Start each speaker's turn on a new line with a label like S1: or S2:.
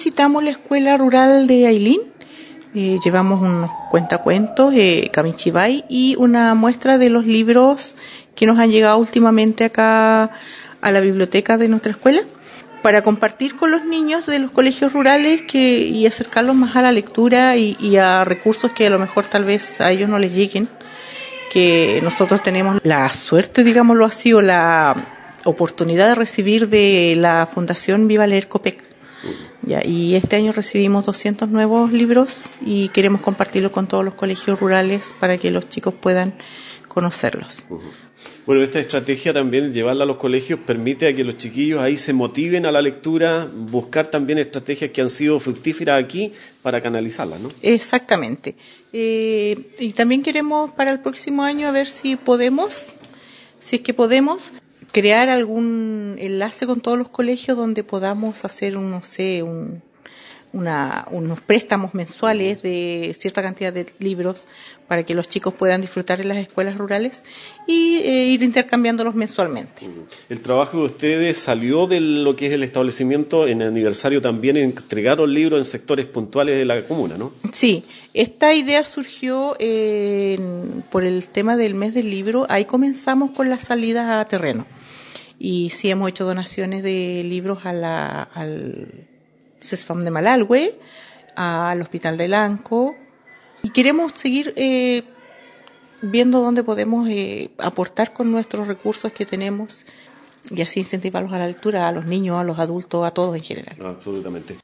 S1: visitamos la escuela rural de Ailín. Llevamos unos cuentacuentos, Kamichibay, y una muestra de los libros que nos han llegado últimamente acá a la biblioteca de nuestra escuela, para compartir con los niños de los colegios rurales y acercarlos más a la lectura y a recursos que a lo mejor tal vez a ellos no les lleguen, que nosotros tenemos la suerte, digámoslo así, o la oportunidad de recibir de la Fundación Viva Leer Copec. Ya, y este año recibimos 200 nuevos libros y queremos compartirlo con todos los colegios rurales para que los chicos puedan conocerlos.
S2: Bueno, esta estrategia también, llevarla a los colegios, permite a que los chiquillos ahí se motiven a la lectura, buscar también estrategias que han sido fructíferas aquí para canalizarlas, ¿no?
S1: Exactamente. Y también queremos para el próximo año a ver si es que podemos, crear algún enlace con todos los colegios donde podamos hacer unos préstamos mensuales de cierta cantidad de libros para que los chicos puedan disfrutar en las escuelas rurales y ir intercambiándolos mensualmente.
S2: El trabajo de ustedes salió de lo que es el establecimiento. En el aniversario también entregaron libros en sectores puntuales de la comuna, ¿no?
S1: Sí, esta idea surgió por el tema del mes del libro. Ahí comenzamos con las salidas a terreno. Y sí hemos hecho donaciones de libros al CESFAM de Malalhue, al Hospital de Lanco, y queremos seguir viendo dónde podemos aportar con nuestros recursos que tenemos y así incentivarlos a la lectura, a los niños, a los adultos, a todos en general.
S2: Absolutamente.